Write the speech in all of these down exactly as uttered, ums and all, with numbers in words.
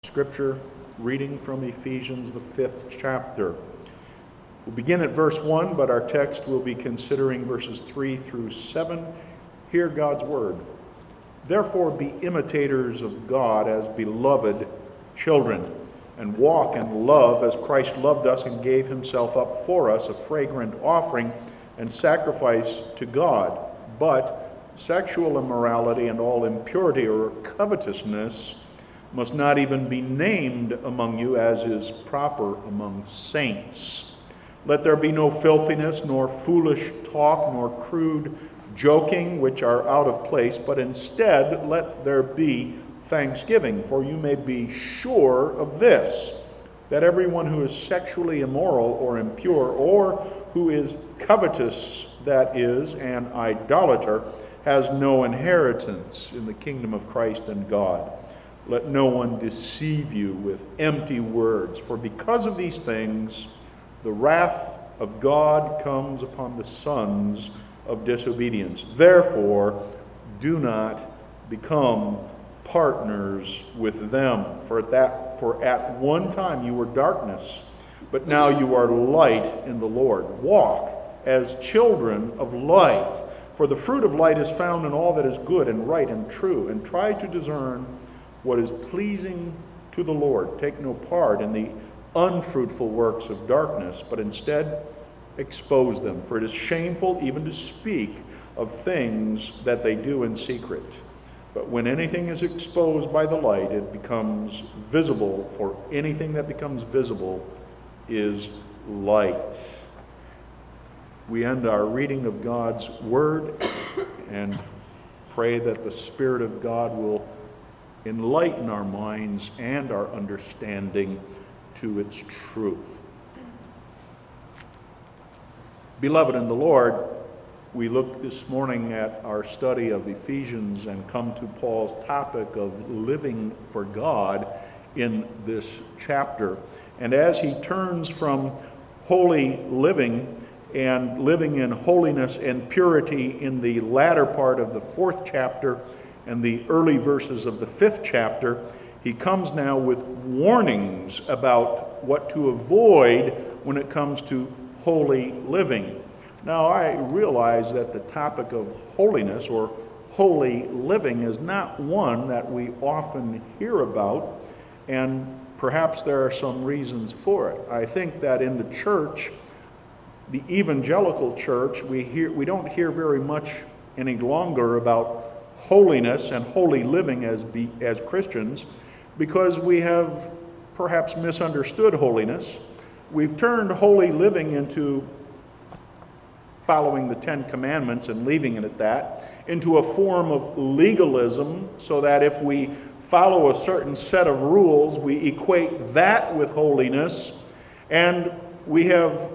Scripture reading from Ephesians, the fifth chapter. We'll begin at verse one, but our text will be considering verses three through seven. Hear God's word. Therefore be imitators of God as beloved children, and walk in love as Christ loved us and gave himself up for us, a fragrant offering and sacrifice to God. But sexual immorality and all impurity or covetousness must not even be named among you, as is proper among saints. Let there be no filthiness, nor foolish talk, nor crude joking, which are out of place, but instead let there be thanksgiving. For you may be sure of this, that everyone who is sexually immoral or impure, or who is covetous, that is, an idolater, has no inheritance in the kingdom of Christ and God. Let no one deceive you with empty words, for because of these things the wrath of God comes upon the sons of disobedience. Therefore, do not become partners with them. For at that, for at one time you were darkness, but now you are light in the Lord. Walk as children of light, for the fruit of light is found in all that is good and right and true, and try to discern what is pleasing to the Lord. Take no part in the unfruitful works of darkness, but instead expose them. For it is shameful even to speak of things that they do in secret. But when anything is exposed by the light, it becomes visible, for anything that becomes visible is light. We end our reading of God's Word and pray that the Spirit of God will enlighten our minds and our understanding to its truth. Beloved in the Lord, we look this morning at our study of Ephesians and come to Paul's topic of living for God in this chapter. And as he turns from holy living and living in holiness and purity in the latter part of the fourth chapter and the early verses of the fifth chapter, he comes now with warnings about what to avoid when it comes to holy living. Now, I realize that the topic of holiness or holy living is not one that we often hear about, and perhaps there are some reasons for it. I think that in the church, the evangelical church, we hear we don't hear very much any longer about holiness and holy living as be, as Christians, because we have perhaps misunderstood holiness. We've turned holy living into following the Ten Commandments and leaving it at that, into a form of legalism, so that if we follow a certain set of rules, we equate that with holiness, and we have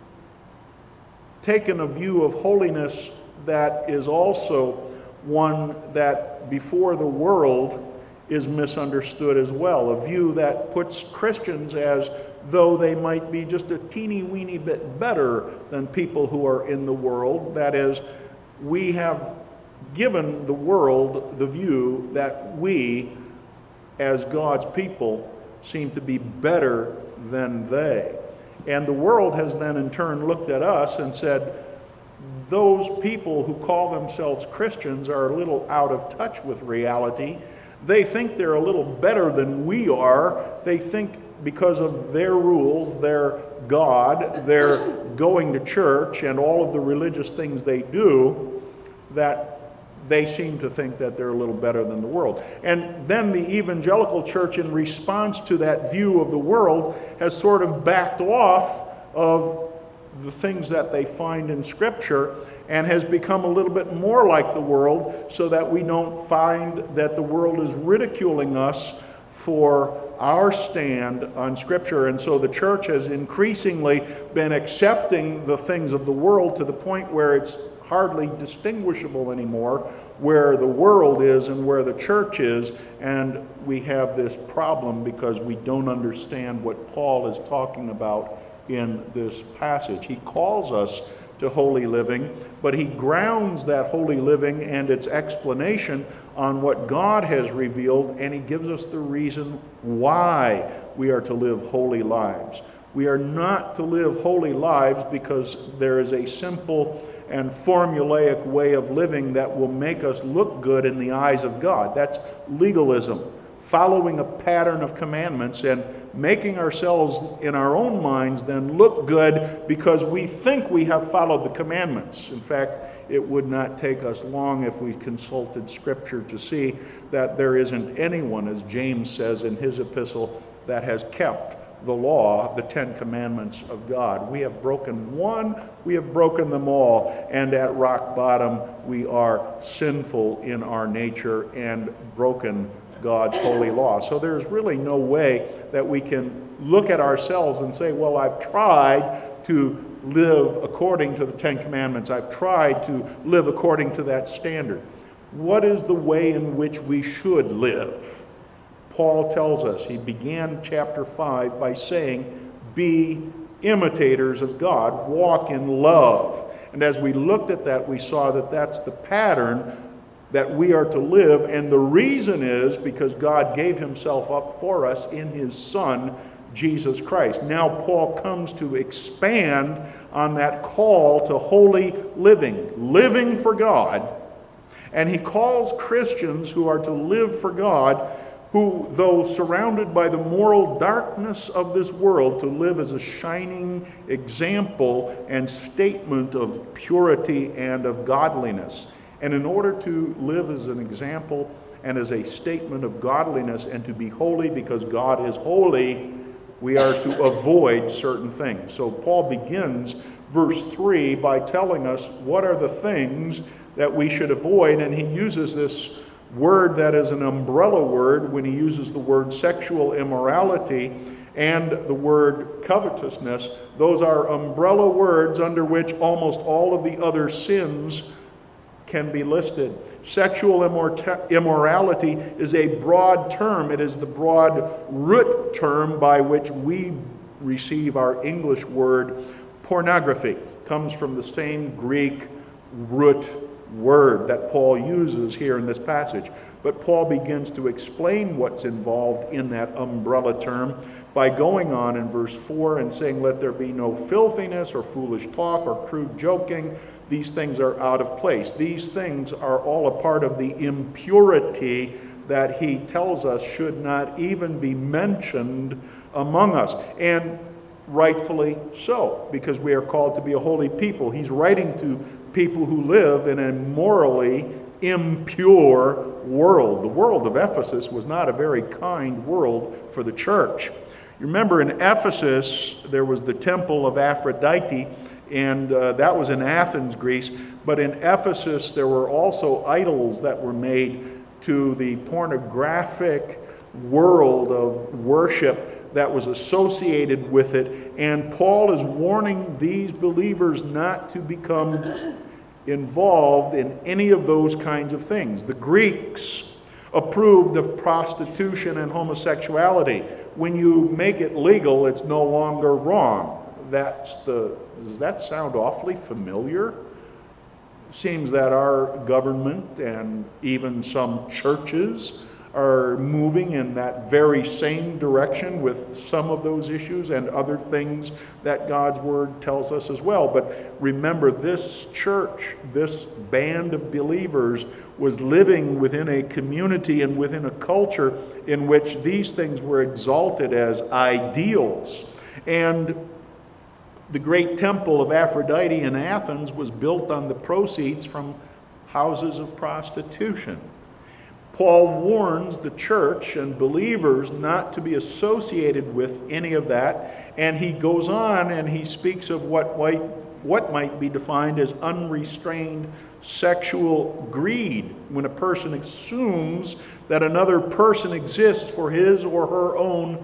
taken a view of holiness that is also one that before the world is misunderstood as well, a view that puts Christians as though they might be just a teeny weeny bit better than people who are in the world. That is, we have given the world the view that we, as God's people, seem to be better than they. And the world has then in turn looked at us and said, those people who call themselves Christians are a little out of touch with reality. They think they're a little better than we are. They think because of their rules, their God, their going to church, and all of the religious things they do, that they seem to think that they're a little better than the world. And then the evangelical church, in response to that view of the world, has sort of backed off of the things that they find in Scripture and has become a little bit more like the world, so that we don't find that the world is ridiculing us for our stand on Scripture. And so the church has increasingly been accepting the things of the world to the point where it's hardly distinguishable anymore where the world is and where the church is, and we have this problem because we don't understand what Paul is talking about in this passage. He calls us to holy living, but he grounds that holy living and its explanation on what God has revealed, and he gives us the reason why we are to live holy lives. We are not to live holy lives because there is a simple and formulaic way of living that will make us look good in the eyes of God. That's legalism, following a pattern of commandments and making ourselves in our own minds then look good because we think we have followed the commandments. In fact, it would not take us long if we consulted Scripture to see that there isn't anyone, as James says in his epistle, that has kept the law, the Ten Commandments of God. We have broken one, we have broken them all, and at rock bottom we are sinful in our nature and broken God's holy law. So there's really no way that we can look at ourselves and say, well, I've tried to live according to the Ten Commandments. I've tried to live according to that standard. What is the way in which we should live? Paul tells us, he began chapter five by saying, be imitators of God, walk in love. And as we looked at that, we saw that that's the pattern that we are to live, and the reason is because God gave himself up for us in his Son, Jesus Christ. Now Paul comes to expand on that call to holy living, living for God, and he calls Christians who are to live for God, who, though surrounded by the moral darkness of this world, to live as a shining example and statement of purity and of godliness. And in order to live as an example and as a statement of godliness and to be holy because God is holy, we are to avoid certain things. So Paul begins verse three by telling us what are the things that we should avoid, and he uses this word that is an umbrella word when he uses the word sexual immorality and the word covetousness. Those are umbrella words under which almost all of the other sins can be listed. Sexual immorality is a broad term. It is the broad root term by which we receive our English word pornography. It comes from the same Greek root word that Paul uses here in this passage. But Paul begins to explain what's involved in that umbrella term by going on in verse four and saying, let there be no filthiness or foolish talk or crude joking. These things are out of place. These things are all a part of the impurity that he tells us should not even be mentioned among us. And rightfully so, because we are called to be a holy people. He's writing to people who live in a morally impure world. The world of Ephesus was not a very kind world for the church. You remember in Ephesus, there was the temple of Aphrodite, and uh, that was in Athens, Greece. But in Ephesus, there were also idols that were made to the pornographic world of worship that was associated with it. And Paul is warning these believers not to become involved in any of those kinds of things. The Greeks approved of prostitution and homosexuality. When you make it legal, it's no longer wrong. That's the, does that sound awfully familiar? It seems that our government and even some churches are moving in that very same direction with some of those issues and other things that God's Word tells us as well. But remember, this church, this band of believers was living within a community and within a culture in which these things were exalted as ideals. And the great temple of Aphrodite in Athens was built on the proceeds from houses of prostitution. Paul warns the church and believers not to be associated with any of that, and he goes on and he speaks of what might, what might be defined as unrestrained sexual greed, when a person assumes that another person exists for his or her own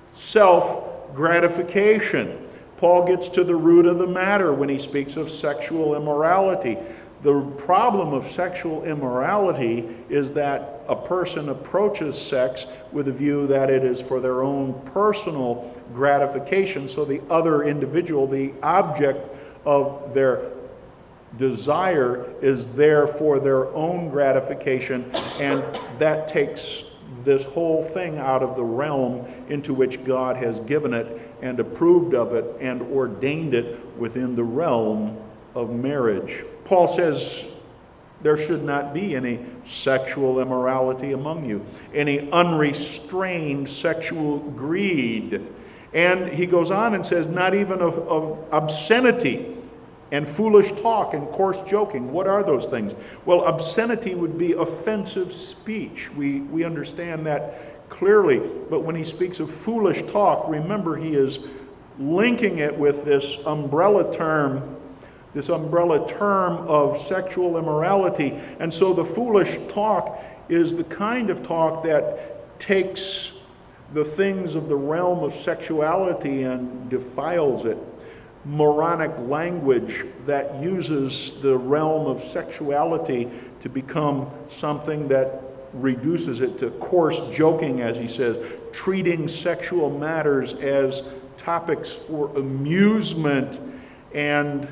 self-gratification. Paul gets to the root of the matter when he speaks of sexual immorality. The problem of sexual immorality is that a person approaches sex with a view that it is for their own personal gratification, so the other individual, the object of their desire is there for their own gratification, and that takes this whole thing out of the realm into which God has given it and approved of it and ordained it within the realm of marriage. Paul says there should not be any sexual immorality among you, any unrestrained sexual greed. And he goes on and says, not even of, of obscenity and foolish talk and coarse joking. What are those things? Well, obscenity would be offensive speech. We, we understand that clearly. But when he speaks of foolish talk, remember he is linking it with this umbrella term, this umbrella term of sexual immorality. And so the foolish talk is the kind of talk that takes the things of the realm of sexuality and defiles it. Moronic language that uses the realm of sexuality to become something that reduces it to coarse joking, as he says, treating sexual matters as topics for amusement. And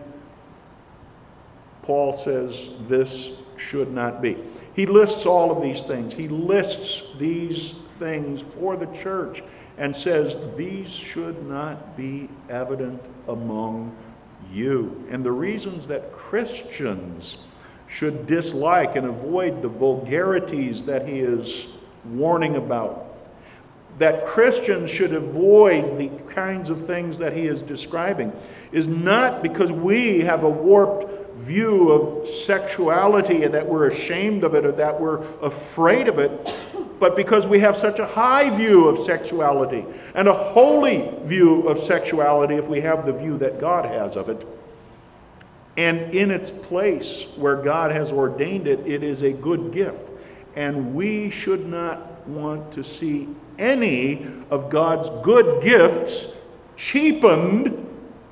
Paul says this should not be. He lists all of these things. He lists these things for the church and says these should not be evident among you. And the reasons that Christians should dislike and avoid the vulgarities that he is warning about, that Christians should avoid the kinds of things that he is describing, is not because we have a warped view of sexuality and that we're ashamed of it or that we're afraid of it, but because we have such a high view of sexuality and a holy view of sexuality if we have the view that God has of it. And in its place where God has ordained it, it is a good gift. And we should not want to see any of God's good gifts cheapened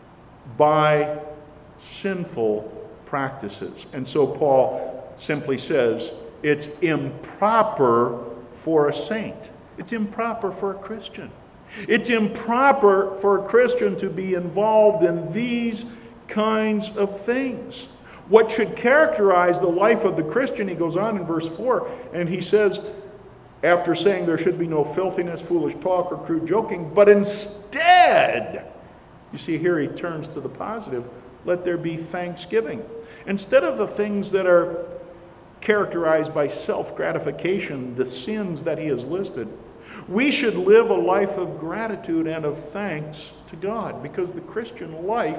by sinful practices. And so Paul simply says it's improper for a saint. It's improper for a Christian. It's improper for a Christian to be involved in these kinds of things. What should characterize the life of the Christian, he goes on in verse four, and he says, after saying there should be no filthiness, foolish talk, or crude joking, but instead, you see here he turns to the positive, let there be thanksgiving. Instead of the things that are characterized by self-gratification, the sins that he has listed, we should live a life of gratitude and of thanks to God, because the Christian life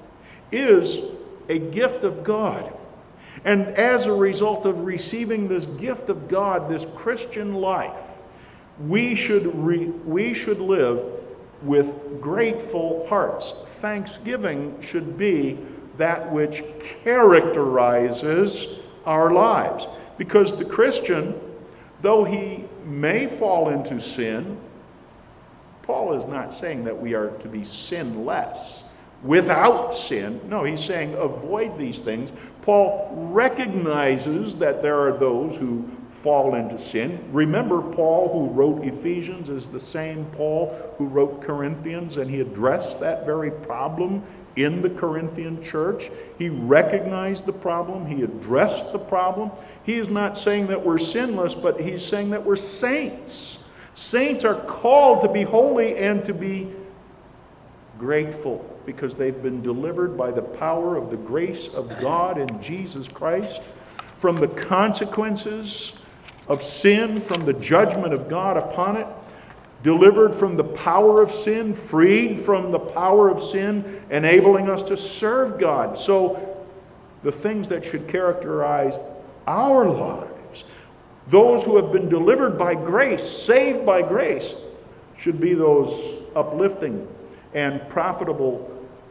is a gift of God. And as a result of receiving this gift of God, this Christian life, we should re- we should live with grateful hearts. Thanksgiving should be that which characterizes our lives. Because the Christian, though he may fall into sin, Paul is not saying that we are to be sinless, without sin. No, he's saying avoid these things. Paul recognizes that there are those who fall into sin. Remember, Paul who wrote Ephesians is the same Paul who wrote Corinthians, and he addressed that very problem in the Corinthian church. He recognized the problem. He addressed the problem. He is not saying that we're sinless, but he's saying that we're saints. Saints are called to be holy and to be grateful because they've been delivered by the power of the grace of God in Jesus Christ from the consequences of sin, from the judgment of God upon it, delivered from the power of sin, freed from the power of sin, enabling us to serve God. So the things that should characterize our lives, those who have been delivered by grace, saved by grace, should be those uplifting and profitable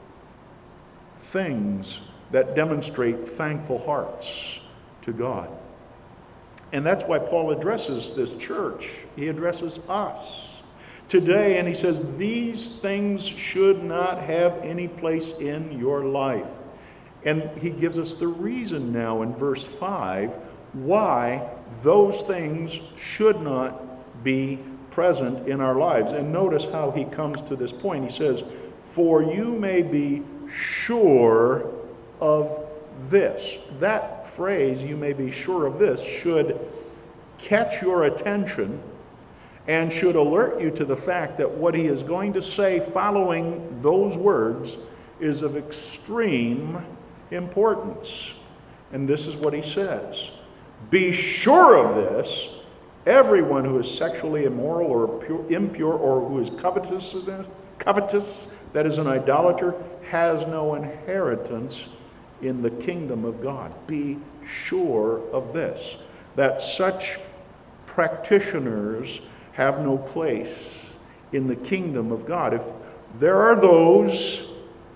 things that demonstrate thankful hearts to God. And that's why Paul addresses this church. He addresses us today, and he says these things should not have any place in your life. And he gives us the reason now in verse five why those things should not be present in our lives. And notice how he comes to this point. He says, for you may be sure of this. That phrase, you may be sure of this, should catch your attention and should alert you to the fact that what he is going to say following those words is of extreme importance. And this is what he says. Be sure of this, everyone who is sexually immoral or pure, impure or who is covetous, covetous, that is an idolater, has no inheritance in the kingdom of God. Be sure of this, that such practitioners have no place in the kingdom of God. If there are those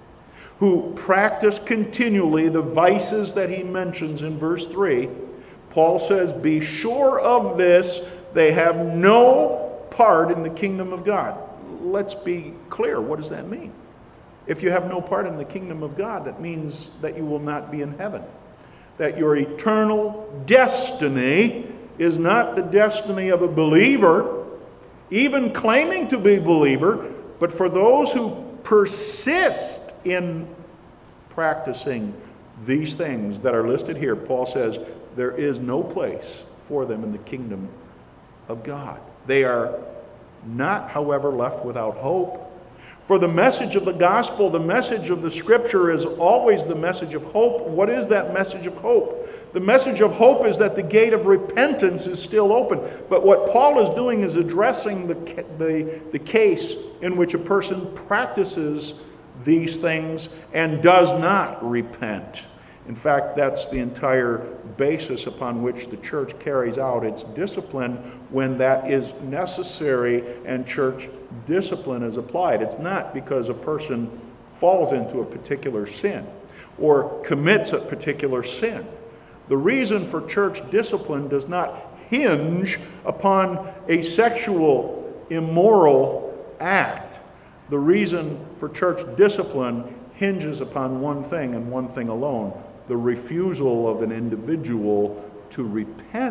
who practice continually the vices that he mentions in verse three, Paul says, be sure of this, they have no part in the kingdom of God. Let's be clear, what does that mean? If you have no part in the kingdom of God, that means that you will not be in heaven. That your eternal destiny is not the destiny of a believer, even claiming to be a believer, but for those who persist in practicing these things that are listed here, Paul says there is no place for them in the kingdom of God. They are not, however, left without hope. For the message of the gospel, the message of the scripture is always the message of hope. What is that message of hope? The message of hope is that the gate of repentance is still open. But what Paul is doing is addressing the, the, the case in which a person practices these things and does not repent. In fact, that's the entire basis upon which the church carries out its discipline when that is necessary and church discipline is applied. It's not because a person falls into a particular sin or commits a particular sin. The reason for church discipline does not hinge upon a sexual immoral act. The reason for church discipline hinges upon one thing and one thing alone: the refusal of an individual to repent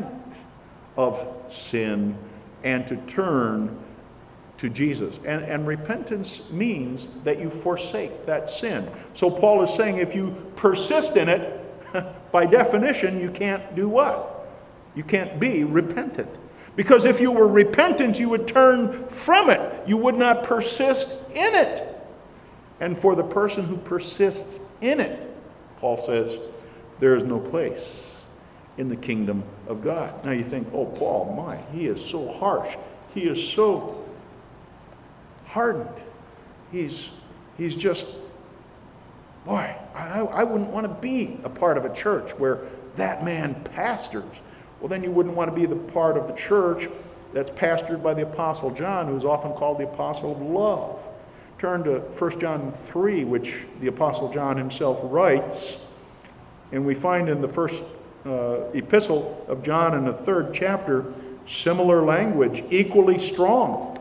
of sin and to turn to Jesus. And, and repentance means that you forsake that sin. So Paul is saying if you persist in it, by definition, you can't do what? You can't be repentant. Because if you were repentant, you would turn from it. You would not persist in it. And for the person who persists in it, Paul says, there is no place in the kingdom of God. Now you think, oh, Paul, my, he is so harsh. He is so hardened. He's, he's just, boy, I, I wouldn't want to be a part of a church where that man pastors. Well, then you wouldn't want to be the part of the church that's pastored by the Apostle John, who's often called the Apostle of Love. Turn to First John three, which the Apostle John himself writes. And we find in the first uh, epistle of John in the third chapter, similar language, equally strong.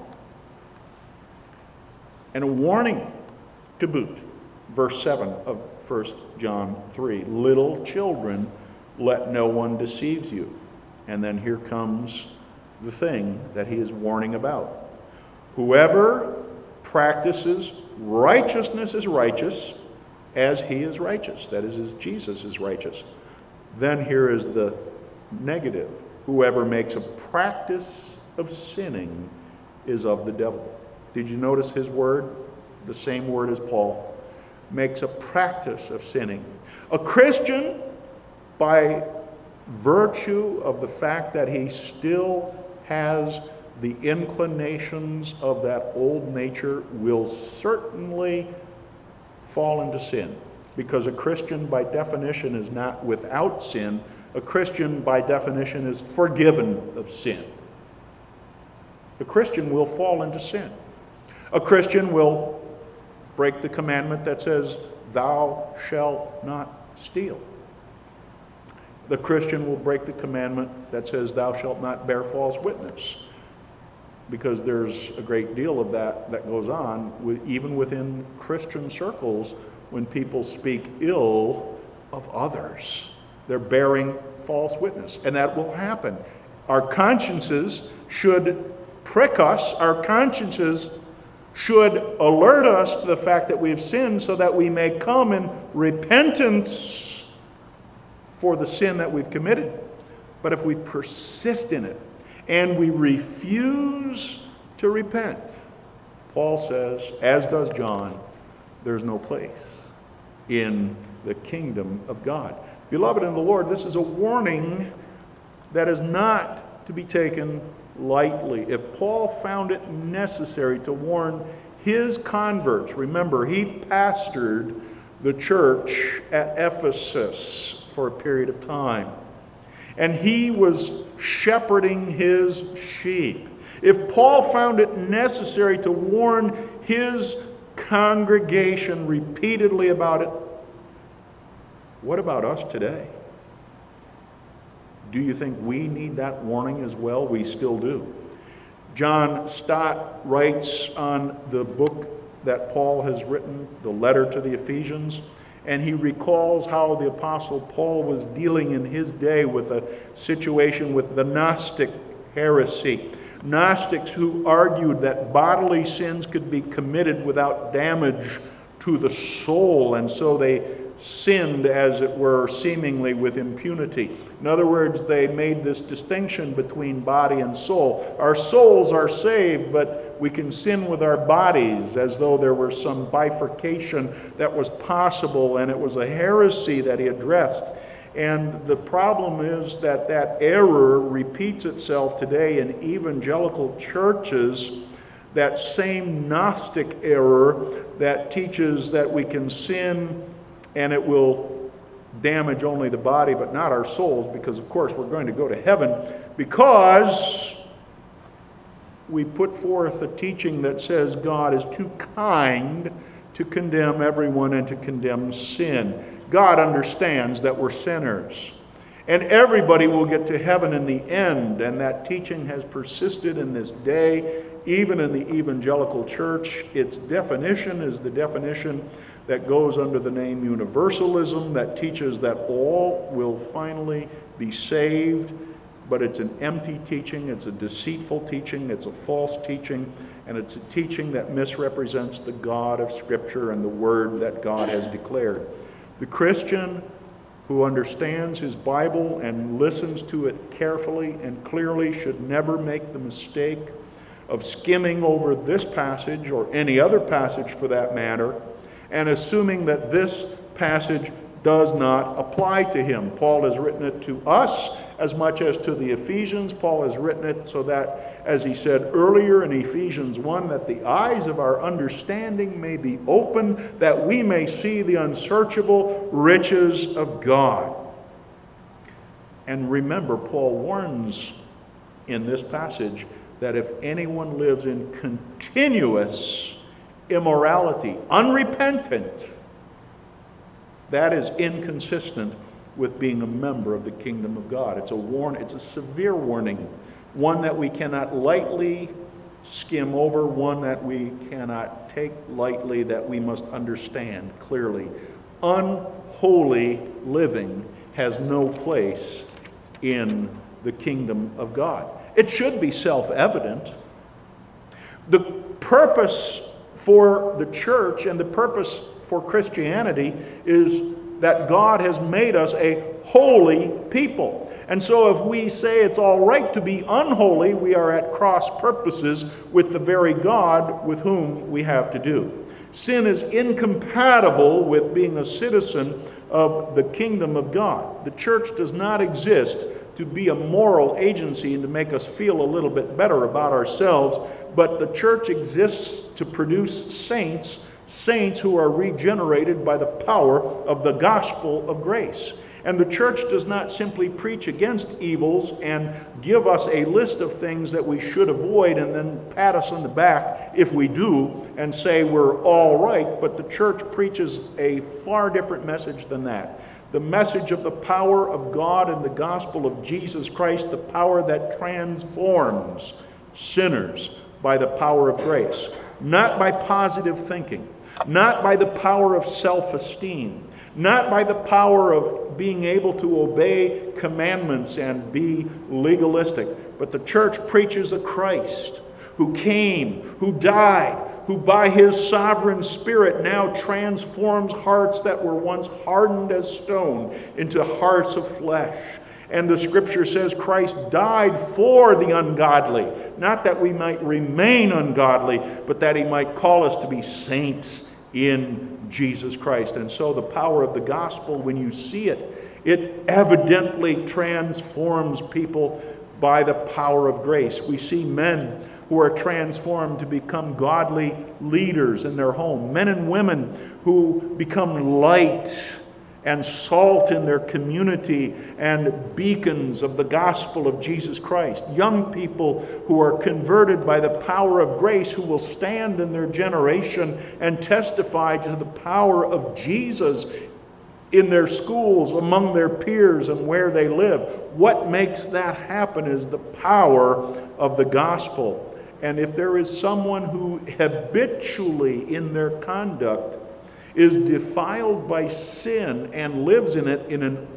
And a warning to boot. Verse seven of First John three. Little children, let no one deceive you. And then here comes the thing that he is warning about. Whoever practices righteousness is righteous as he is righteous. That is, as Jesus is righteous. Then here is the negative. Whoever makes a practice of sinning is of the devil. Did you notice his word? The same word as Paul. Makes a practice of sinning. A Christian, by virtue of the fact that he still has the inclinations of that old nature, will certainly fall into sin. Because a Christian, by definition, is not without sin. A Christian, by definition, is forgiven of sin. A Christian will fall into sin. A Christian will break the commandment that says, thou shalt not steal. The Christian will break the commandment that says, thou shalt not bear false witness. Because there's a great deal of that that goes on, with, even within Christian circles, when people speak ill of others. They're bearing false witness. And that will happen. Our consciences should prick us. Our consciences should alert us to the fact that we have sinned so that we may come in repentance for the sin that we've committed. But if we persist in it and we refuse to repent, Paul says, as does John, there's no place in the kingdom of God. Beloved in the Lord, this is a warning that is not to be taken lightly. If Paul found it necessary to warn his converts, remember, he pastored the church at Ephesus for a period of time, and he was shepherding his sheep. If Paul found it necessary to warn his congregation repeatedly about it, what about us today? Do you think we need that warning as well? We still do. John Stott writes on the book that Paul has written, the letter to the Ephesians, and he recalls how the Apostle Paul was dealing in his day with a situation with the Gnostic heresy. Gnostics who argued that bodily sins could be committed without damage to the soul, and so they sinned, as it were, seemingly with impunity. In other words, they made this distinction between body and soul. Our souls are saved, but we can sin with our bodies, as though there were some bifurcation that was possible, and it was a heresy that he addressed. And the problem is that that error repeats itself today in evangelical churches, that same Gnostic error that teaches that we can sin and it will damage only the body but not our souls, because of course we're going to go to heaven because we put forth a teaching that says God is too kind to condemn everyone and to condemn sin. God understands that we're sinners, and everybody will get to heaven in the end, and that teaching has persisted in this day, even in the evangelical church. Its definition is the definition that goes under the name universalism, that teaches that all will finally be saved, but it's an empty teaching, it's a deceitful teaching, it's a false teaching, and it's a teaching that misrepresents the God of Scripture and the Word that God has declared. The Christian who understands his Bible and listens to it carefully and clearly should never make the mistake of skimming over this passage or any other passage for that matter and assuming that this passage does not apply to him. Paul has written it to us as much as to the Ephesians. Paul has written it so that, as he said earlier in Ephesians one, that the eyes of our understanding may be open, that we may see the unsearchable riches of God. And remember, Paul warns in this passage that if anyone lives in continuous immorality, unrepentant, that is inconsistent with being a member of the kingdom of God. It's a warn, it's a severe warning, one that we cannot lightly skim over, one that we cannot take lightly, that we must understand clearly. Unholy living has no place in the kingdom of God. It should be self-evident. The purpose for the church and the purpose for Christianity is that God has made us a holy people. And so if we say it's all right to be unholy, we are at cross purposes with the very God with whom we have to do. Sin is incompatible with being a citizen of the kingdom of God. The church does not exist to be a moral agency and to make us feel a little bit better about ourselves, but the church exists to produce saints, saints who are regenerated by the power of the gospel of grace. And the church does not simply preach against evils and give us a list of things that we should avoid and then pat us on the back if we do and say we're all right, but the church preaches a far different message than that. The message of the power of God and the gospel of Jesus Christ, the power that transforms sinners by the power of grace, not by positive thinking, not by the power of self-esteem, not by the power of being able to obey commandments and be legalistic, but the church preaches a Christ who came, who died, who by his sovereign Spirit now transforms hearts that were once hardened as stone into hearts of flesh. And the Scripture says Christ died for the ungodly, not that we might remain ungodly, but that he might call us to be saints in Jesus Christ. And so the power of the gospel, when you see it, it evidently transforms people by the power of grace. We see men who are transformed to become godly leaders in their home, men and women who become light and salt in their community and beacons of the gospel of Jesus Christ. Young people who are converted by the power of grace, who will stand in their generation and testify to the power of Jesus in their schools, among their peers, and where they live. What makes that happen is the power of the gospel. And if there is someone who habitually in their conduct is defiled by sin and lives in it in an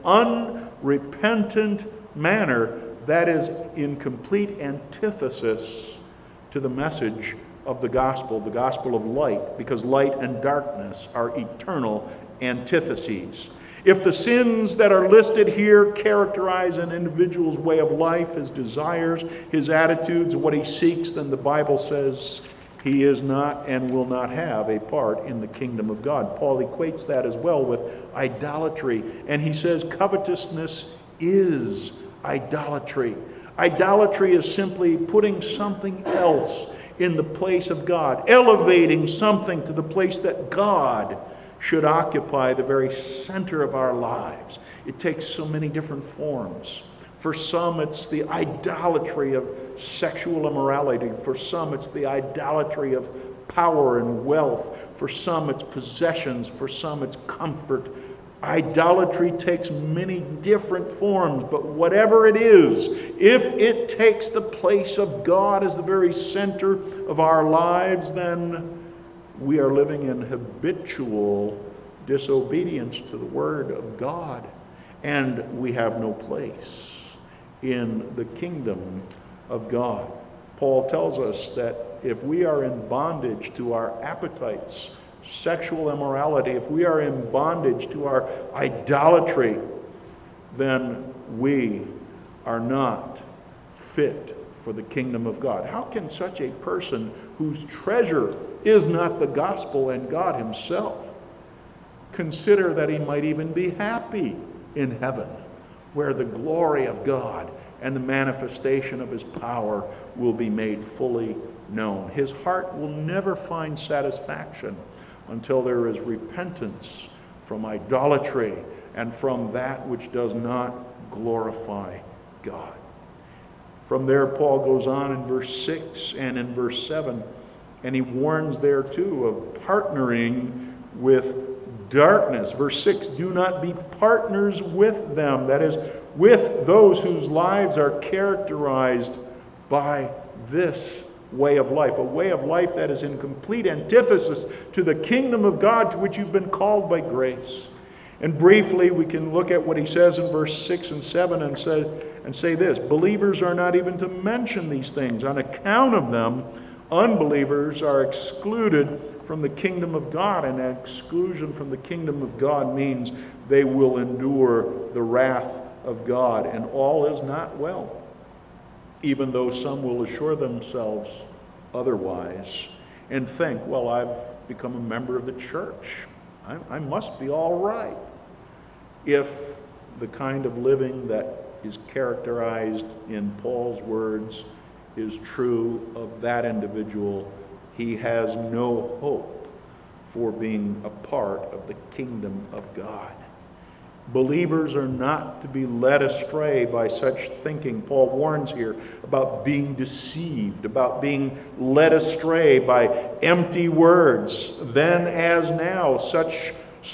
unrepentant manner, that is in complete antithesis to the message of the gospel, the gospel of light, because light and darkness are eternal antitheses. If the sins that are listed here characterize an individual's way of life, his desires, his attitudes, what he seeks, then the Bible says he is not and will not have a part in the kingdom of God. Paul equates that as well with idolatry. And he says covetousness is idolatry. Idolatry is simply putting something else in the place of God, elevating something to the place that God should occupy, the very center of our lives. It takes so many different forms. For some, it's the idolatry of sexual immorality. For some, it's the idolatry of power and wealth. For some, it's possessions. For some, it's comfort. Idolatry takes many different forms, but whatever it is, if it takes the place of God as the very center of our lives, then we are living in habitual disobedience to the Word of God, and we have no place in the kingdom of God. Paul tells us that if we are in bondage to our appetites, sexual immorality, if we are in bondage to our idolatry, then we are not fit for the kingdom of God. How can such a person whose treasure is not the gospel and God himself consider that he might even be happy in heaven, where the glory of God and the manifestation of his power will be made fully known? His heart will never find satisfaction until there is repentance from idolatry and from that which does not glorify God. From there, Paul goes on in verse six and in verse seven, and he warns there too of partnering with darkness. Verse six, do not be partners with them. That is, with those whose lives are characterized by this way of life. A way of life that is in complete antithesis to the kingdom of God to which you've been called by grace. And briefly, we can look at what he says in verse six and seven and say, and say this: believers are not even to mention these things. On account of them, unbelievers are excluded from the kingdom of God, and that exclusion from the kingdom of God means they will endure the wrath of God, and all is not well, even though some will assure themselves otherwise and think, well, I've become a member of the church. I, I must be all right. If the kind of living that is characterized in Paul's words is true of that individual, he has no hope for being a part of the kingdom of God. Believers are not to be led astray by such thinking. Paul warns here about being deceived, about being led astray by empty words. Then as now, such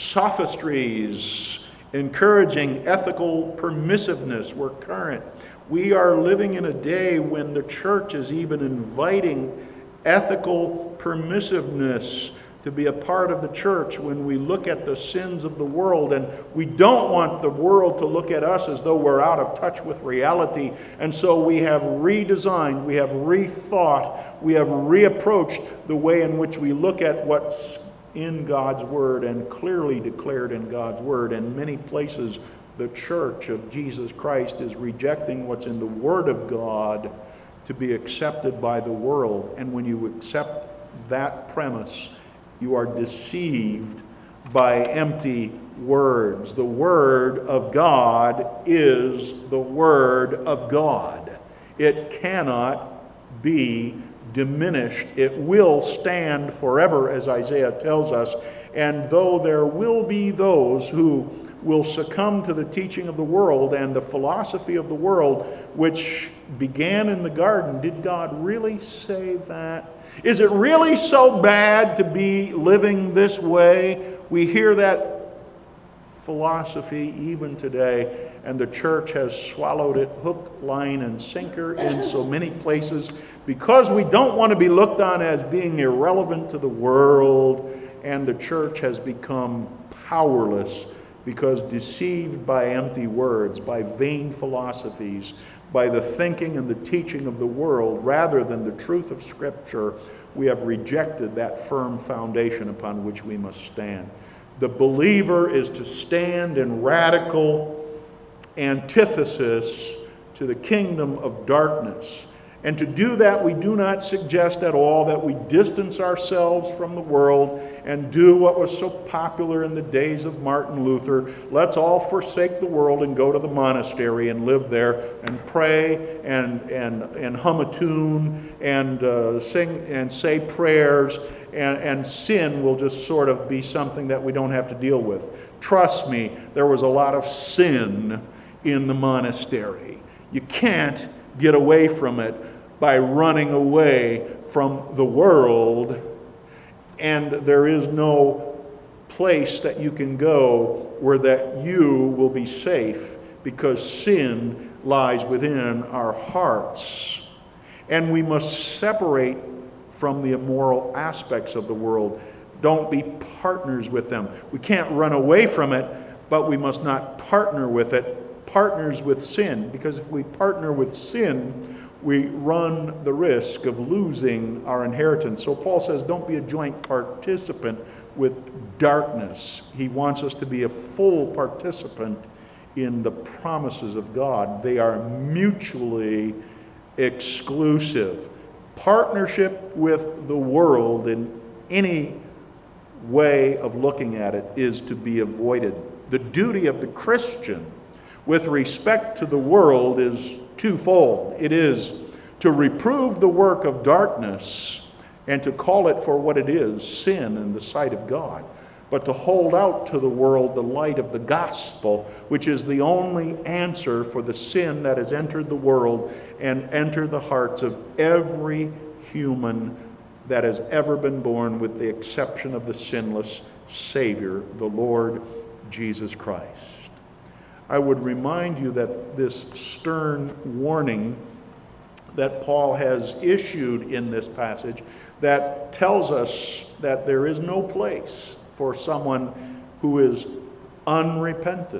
sophistries encouraging ethical permissiveness were current. We are living in a day when the church is even inviting ethical permissiveness to be a part of the church when we look at the sins of the world, and we don't want the world to look at us as though we're out of touch with reality. And so we have redesigned, we have rethought, we have reapproached the way in which we look at what's in God's Word and clearly declared in God's Word. In many places, the church of Jesus Christ is rejecting what's in the Word of God to be accepted by the world. And when you accept that premise, you are deceived by empty words. The Word of God is the Word of God. It cannot be diminished. It will stand forever, as Isaiah tells us. And though there will be those who will succumb to the teaching of the world and the philosophy of the world, which began in the garden, did God really say that? Is it really so bad to be living this way? We hear that philosophy even today, and the church has swallowed it hook, line, and sinker in so many places because we don't want to be looked on as being irrelevant to the world, and the church has become powerless because deceived by empty words, by vain philosophies, by the thinking and the teaching of the world rather than the truth of Scripture, we have rejected that firm foundation upon which we must stand. The believer is to stand in radical antithesis to the kingdom of darkness. And to do that, we do not suggest at all that we distance ourselves from the world and do what was so popular in the days of Martin Luther. Let's all forsake the world and go to the monastery and live there and pray and and, and hum a tune and uh, sing and say prayers, and, and sin will just sort of be something that we don't have to deal with. Trust me, there was a lot of sin in the monastery. You can't get away from it by running away from the world, and there is no place that you can go where that you will be safe, because sin lies within our hearts. And we must separate from the immoral aspects of the world. Don't be partners with them. We can't run away from it, but we must not partner with it. Partners with sin, because if we partner with sin, we run the risk of losing our inheritance. So Paul says, don't be a joint participant with darkness. He wants us to be a full participant in the promises of God. They are mutually exclusive. Partnership with the world in any way of looking at it is to be avoided. The duty of the Christian with respect to the world is twofold. It is to reprove the work of darkness and to call it for what it is, sin in the sight of God, but to hold out to the world the light of the gospel, which is the only answer for the sin that has entered the world and entered the hearts of every human that has ever been born, with the exception of the sinless Savior, the Lord Jesus Christ. I would remind you that this stern warning that Paul has issued in this passage that tells us that there is no place for someone who is unrepentant,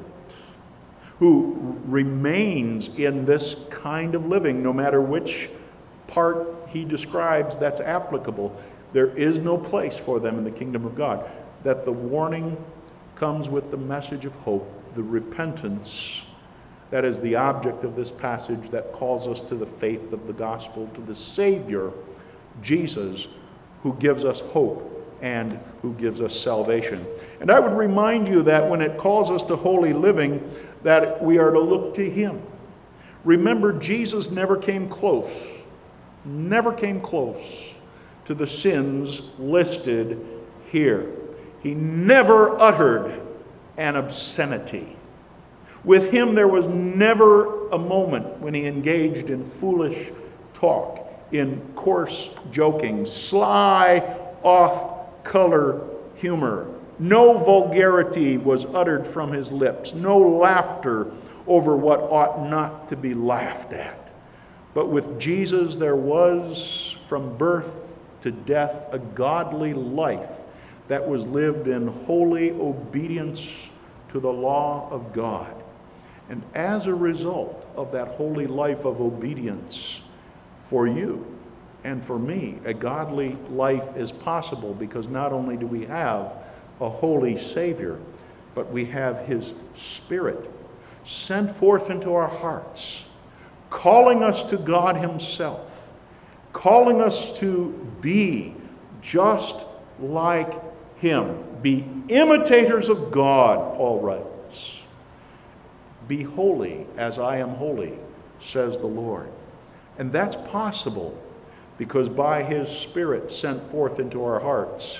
who remains in this kind of living, no matter which part he describes that's applicable. There is no place for them in the kingdom of God. That the warning comes with the message of hope, the repentance that is the object of this passage that calls us to the faith of the gospel, to the Savior, Jesus, who gives us hope and who gives us salvation. And I would remind you that when it calls us to holy living, that we are to look to Him. Remember, Jesus never came close, never came close to the sins listed here. He never uttered an obscenity. With Him, there was never a moment when He engaged in foolish talk, in coarse joking, sly, off-color humor. No vulgarity was uttered from His lips. No laughter over what ought not to be laughed at. But with Jesus, there was, from birth to death, a godly life that was lived in holy obedience to the law of God. And as a result of that holy life of obedience, for you and for me, a godly life is possible, because not only do we have a holy Savior, but we have His Spirit sent forth into our hearts, calling us to God Himself, calling us to be just like Him. Be imitators of God, Paul writes. Be holy as I am holy, says the Lord. And that's possible because by His Spirit sent forth into our hearts,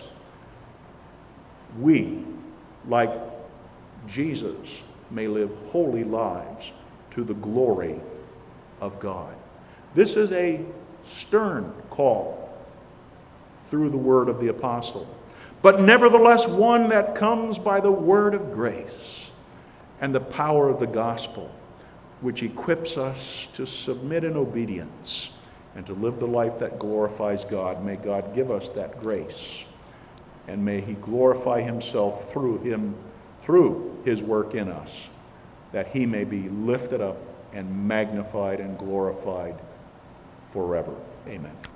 we, like Jesus, may live holy lives to the glory of God. This is a stern call through the word of the apostle, but nevertheless one that comes by the word of grace and the power of the gospel, which equips us to submit in obedience and to live the life that glorifies God. May God give us that grace, and may He glorify Himself through him, through His work in us, that He may be lifted up and magnified and glorified forever. Amen.